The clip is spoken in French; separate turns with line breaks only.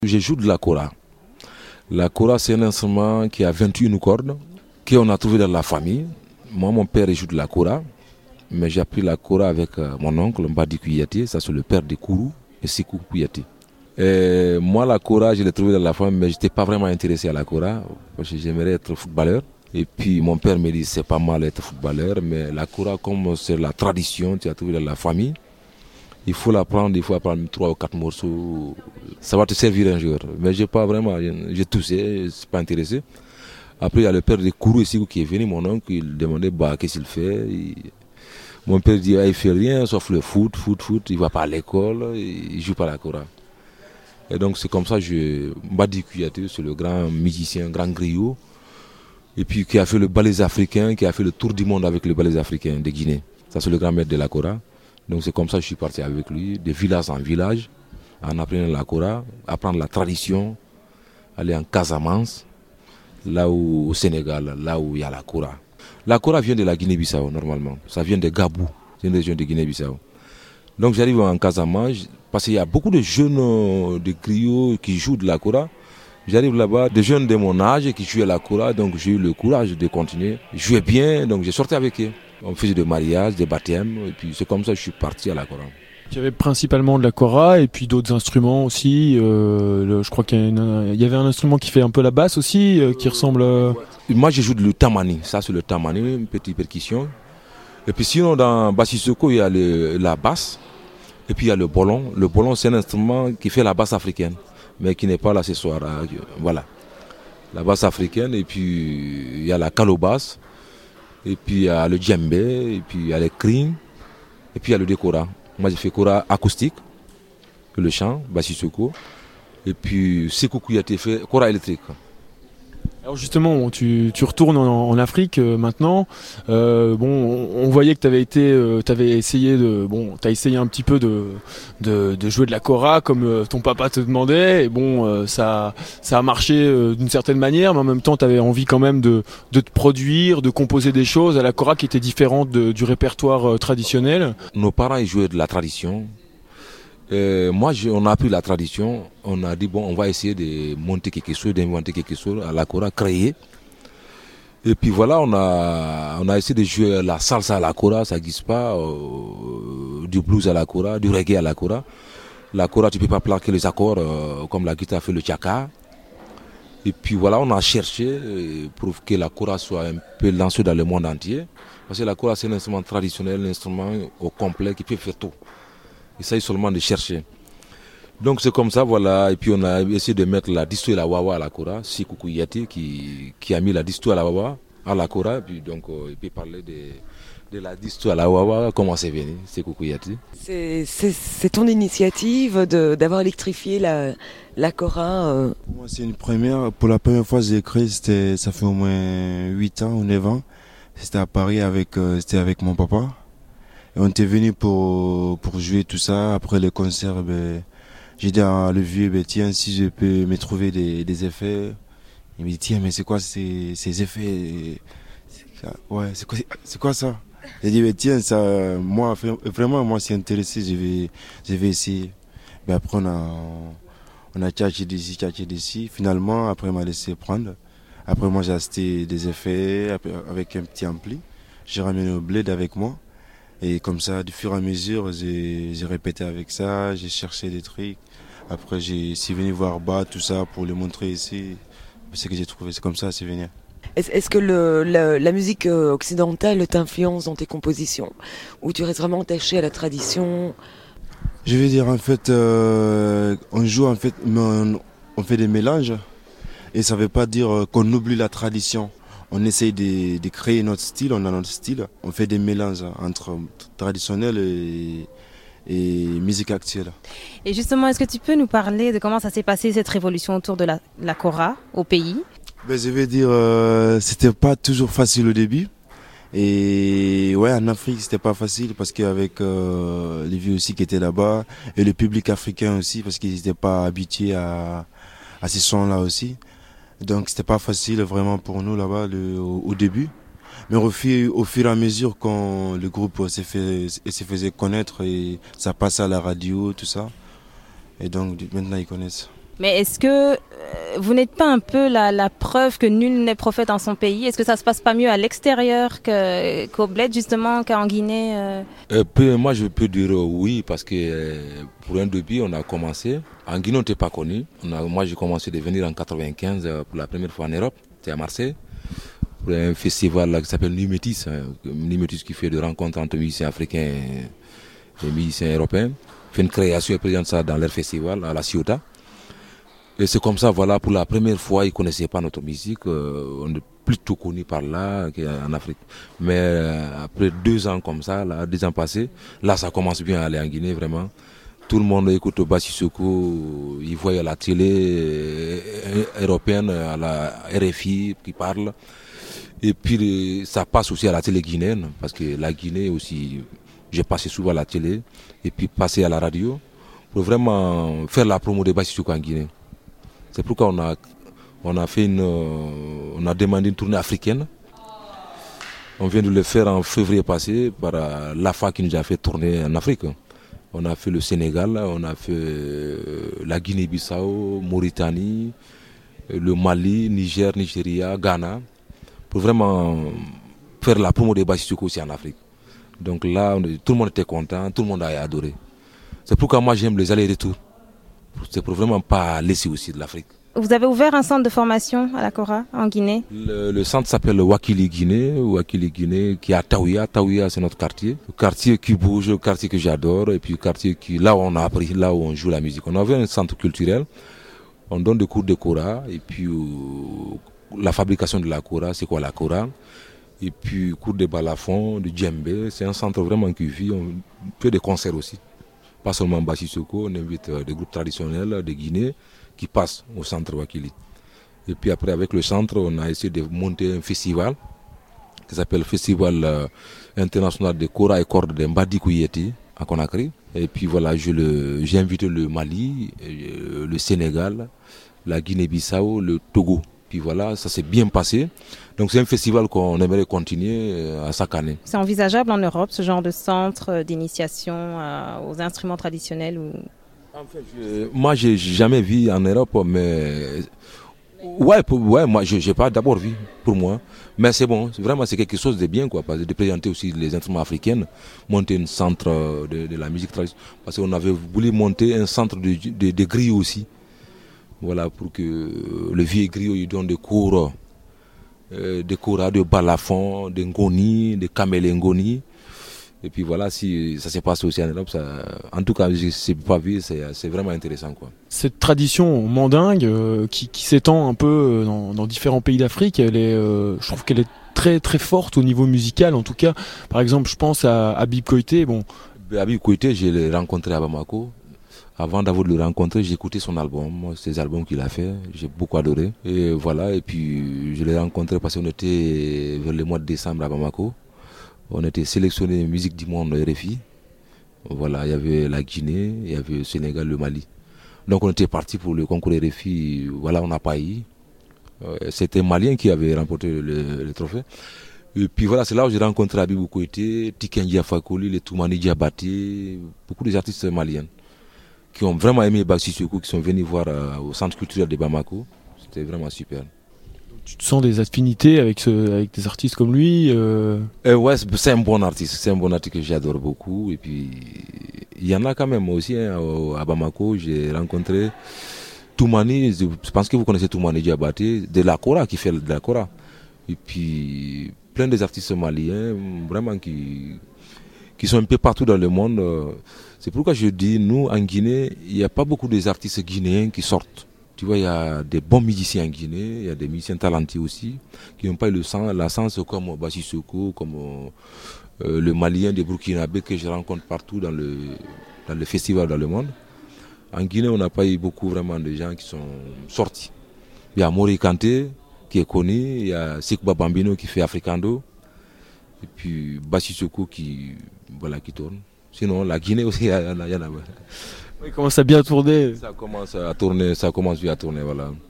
Je joue de la kora. La kora, c'est un instrument qui a 21 cordes, qu'on a trouvé dans la famille. Moi, mon père joue de la kora, mais j'ai appris la kora avec mon oncle, Mbadi Kouyaté, ça c'est le père de Kourou et Sikou Kouyaté. Et moi, la kora, je l'ai trouvé dans la famille, mais je n'étais pas vraiment intéressé à la kora, parce que j'aimerais être footballeur. Et puis mon père me dit, c'est pas mal être footballeur, mais la kora, comme c'est la tradition, tu as trouvé dans la famille, il faut l'apprendre, il faut apprendre 3 ou 4 morceaux, ça va te servir un jour. Mais j'ai pas vraiment, j'ai toussé, je ne suis pas intéressé. Après, il y a le père de Kourou ici qui est venu, mon oncle, il demandait qu'est-ce qu'il fait. Mon père dit, il fait rien, sauf le foot, il va pas à l'école, il joue pas la kora. Et donc c'est comme ça que Mbadi Kouyaté, c'est le grand musicien, grand griot, et puis qui a fait le ballet africain, qui a fait le tour du monde avec le ballet africain de Guinée. Ça c'est le grand maître de la kora. Donc c'est comme ça que je suis parti avec lui, de village en village, en apprenant la kora, apprendre la tradition, aller en Casamance, là où, au Sénégal, là où il y a la kora. La kora vient de la Guinée-Bissau normalement, ça vient de Gabou, c'est une région de Guinée-Bissau. Donc j'arrive en Casamance, parce qu'il y a beaucoup de jeunes de griots qui jouent de la kora. J'arrive là-bas, des jeunes de mon âge qui jouent à la kora, donc j'ai eu le courage de continuer. Je jouais bien, donc j'ai sorti avec eux. On faisait des mariages, des baptêmes, et puis c'est comme ça que je suis parti à la kora.
Tu avais principalement de la kora et puis d'autres instruments aussi. Je crois qu'il y avait un instrument qui fait un peu la basse aussi, qui ressemble.
Moi, je joue le tamani. Ça, c'est le tamani, une petite percussion. Et puis sinon, dans Bassisoko, il y a la basse. Et puis il y a le bolon. Le bolon, c'est un instrument qui fait la basse africaine, mais qui n'est pas l'accessoire. Voilà. La basse africaine, et puis il y a la calobasse. Et puis il y a le djembé, et puis il y a les crines, et puis il y a le décora. Moi j'ai fait kora acoustique, le chant, Bassisoko, et puis Sékou Kouyaté fait kora électrique.
Alors justement, tu retournes en Afrique maintenant. On voyait que t'avais essayé t'as essayé un petit peu de jouer de la kora comme ton papa te demandait. Et ça a marché d'une certaine manière, mais en même temps, t'avais envie quand même de te produire, de composer des choses à la kora qui étaient différentes du répertoire traditionnel.
Nos parents ils jouaient de la tradition. Moi, on a appris la tradition, on a dit on va essayer de monter quelque chose, d'inventer quelque chose à la kora, créer. Et puis voilà, on a essayé de jouer la salsa à la kora, ça n'existe pas, du blues à la kora, du reggae à la kora. La kora, tu ne peux pas plaquer les accords comme la guitare fait le tchaka. Et puis voilà, on a cherché pour que la kora soit un peu lancée dans le monde entier. Parce que la kora, c'est un instrument traditionnel, un instrument au complet qui peut faire tout. Il s'agit seulement de chercher. Donc c'est comme ça, voilà. Et puis on a essayé de mettre la disto et la wawa à la kora. Sékou Kouyaté qui a mis la disto à la wawa à la kora. Et puis donc il peut parler de la disto à la wawa, comment c'est venu, Sékou Kouyaté.
C'est ton initiative d'avoir électrifié la kora
Pour moi c'est une première. Pour la première fois j'ai créé, ça fait au moins 8 ans ou 9 ans. C'était à Paris c'était avec mon papa. Et on était venu pour jouer tout ça. Après les concerts, j'ai dit à le vieux, tiens, si je peux me trouver des effets. Il me dit, tiens, mais c'est quoi ces effets? Ouais, c'est quoi ça? J'ai dit, tiens, ça, moi, vraiment, moi, c'est intéressé, je vais essayer. Mais après, on a tchatché d'ici. Finalement, après, il m'a laissé prendre. Après, moi, j'ai acheté des effets avec un petit ampli. J'ai ramené au bled avec moi. Et comme ça, du fur et à mesure, j'ai répété avec ça, j'ai cherché des trucs. Après, je suis venu voir Bas, tout ça, pour le montrer ici. Ce que j'ai trouvé, c'est comme ça, c'est venu.
Est-ce que la musique occidentale t'influence dans tes compositions? Ou tu restes vraiment attaché à la tradition?
Je vais dire, en fait, on joue, en fait, mais on fait des mélanges. Et ça ne veut pas dire qu'on oublie la tradition. On essaye de créer notre style, on a notre style. On fait des mélanges entre traditionnel et musique actuelle.
Et justement, est-ce que tu peux nous parler de comment ça s'est passé, cette révolution autour de la kora au pays?
Je vais dire, c'était pas toujours facile au début. Et ouais, en Afrique, c'était pas facile parce qu'avec les vieux aussi qui étaient là-bas et le public africain aussi parce qu'ils n'étaient pas habitués à ces sons-là aussi. Donc c'était pas facile vraiment pour nous là-bas au début. Mais au fur et à mesure quand le groupe se faisait connaître et ça passait à la radio, tout ça. Et donc maintenant ils connaissent.
Mais est-ce que vous n'êtes pas un peu la preuve que nul n'est prophète en son pays? Est-ce que ça se passe pas mieux à l'extérieur qu'au bled, justement, qu'en Guinée?
Moi, je peux dire oui, parce que pour un début, on a commencé. En Guinée, on n'était pas connu. Moi, j'ai commencé à venir en 95 pour la première fois en Europe. C'était à Marseille, pour un festival là, qui s'appelle Nuit Métis. Nuit Métis qui fait des rencontres entre musiciens africains et musiciens européens. Fait une création et présente ça dans leur festival à La Ciotat. Et c'est comme ça, voilà, pour la première fois, ils ne connaissaient pas notre musique. On est plutôt connu par là qu'en Afrique. Mais après 2 ans comme ça, là, 2 ans passés, là, ça commence bien à aller en Guinée, vraiment. Tout le monde écoute Bassy Sissoko, ils voient à la télé européenne, à la RFI qui parle. Et puis, ça passe aussi à la télé guinéenne, parce que la Guinée aussi, j'ai passé souvent à la télé, et puis passé à la radio, pour vraiment faire la promo de Bassy Sissoko en Guinée. C'est pourquoi on a demandé une tournée africaine. On vient de le faire en février passé par l'AFA qui nous a fait tourner en Afrique. On a fait le Sénégal, on a fait la Guinée-Bissau, Mauritanie, le Mali, Niger, Nigeria, Ghana, pour vraiment faire la promo des Bassy Sissoko aussi en Afrique. Donc là, tout le monde était content, tout le monde a adoré. C'est pourquoi moi j'aime les allers-retours. C'est pour vraiment pas laisser aussi de l'Afrique.
Vous avez ouvert un centre de formation à la Kora en Guinée?
Le centre s'appelle Wakili Guinée, qui est à Taouia. Taouia, c'est notre quartier. Le quartier qui bouge, le quartier que j'adore, et puis le quartier là où on a appris, là où on joue la musique. On a ouvert un centre culturel, on donne des cours de Kora, et puis la fabrication de la Kora, c'est quoi la Kora? Et puis cours de balafon, de djembé. C'est un centre vraiment qui vit, on fait des concerts aussi. Pas seulement Bassy Sissoko, on invite des groupes traditionnels de Guinée qui passent au centre Wakili. Et puis après, avec le centre, on a essayé de monter un festival qui s'appelle le Festival international de Kora et Cordes de Mbadi Kouyeti à Conakry. Et puis voilà, j'ai invité le Mali, le Sénégal, la Guinée-Bissau, le Togo. Puis voilà, ça s'est bien passé. Donc c'est un festival qu'on aimerait continuer à chaque année.
C'est envisageable en Europe, ce genre de centre d'initiation aux instruments traditionnels ou...
En fait, moi, j'ai jamais vu en Europe, mais ouais, moi, j'ai pas d'abord vu pour moi, mais c'est bon, vraiment, c'est quelque chose de bien, quoi, parce que de présenter aussi les instruments africains, monter un centre de la musique traditionnelle, parce qu'on avait voulu monter un centre de griots aussi, voilà, pour que le vieux griot il donne des cours, de balafon, de ngoni, de camélé ngoni. Et puis voilà, si ça s'est passé aussi en Europe, en tout cas, je ne sais pas vu, c'est vraiment intéressant, quoi.
Cette tradition mandingue qui s'étend un peu dans différents pays d'Afrique, je trouve qu'elle est très très forte au niveau musical. En tout cas, par exemple, je pense à Habib Koité. Bon.
Habib Koité, je l'ai rencontré à Bamako. Avant d'avoir le rencontré, j'ai écouté son album, ses albums qu'il a fait, j'ai beaucoup adoré. Et voilà, et puis je l'ai rencontré parce qu'on était vers le mois de décembre à Bamako. On était sélectionné musique du monde RFI. Voilà, il y avait la Guinée, il y avait le Sénégal, le Mali. Donc on était parti pour le concours RFI. Voilà, on n'a pas eu. C'était un Malien qui avait remporté le trophée. Et puis voilà, c'est là où j'ai rencontré Habib Koité, Tiken Fakoli, les Toumani Diabaté, beaucoup d'artistes maliens qui ont vraiment aimé Bassy Sissoko, qui sont venus voir au centre culturel de Bamako. C'était vraiment super.
Tu te sens des affinités avec des artistes comme lui
Ouais, c'est un bon artiste. C'est un bon artiste que j'adore beaucoup. Et puis, il y en a quand même aussi à Bamako. J'ai rencontré Toumani. Je pense que vous connaissez Toumani Diabaté, de la Kora, qui fait de la Kora. Et puis, plein des artistes maliens, vraiment, qui sont un peu partout dans le monde. C'est pourquoi je dis, nous, en Guinée, il n'y a pas beaucoup d'artistes guinéens qui sortent. Tu vois, il y a des bons musiciens en Guinée, il y a des musiciens talentueux aussi, qui n'ont pas eu la chance comme Bassy Sissoko, comme le Malien de Burkinabé que je rencontre partout dans le festival dans le monde. En Guinée, on n'a pas eu beaucoup vraiment de gens qui sont sortis. Il y a Mori Kanté qui est connu, il y a Sekba Bambino qui fait Africando, et puis Bassy Sissoko qui tourne. Sinon, la Guinée aussi, il y en a.
Il commence à bien tourner.
Ça commence bien à tourner, voilà.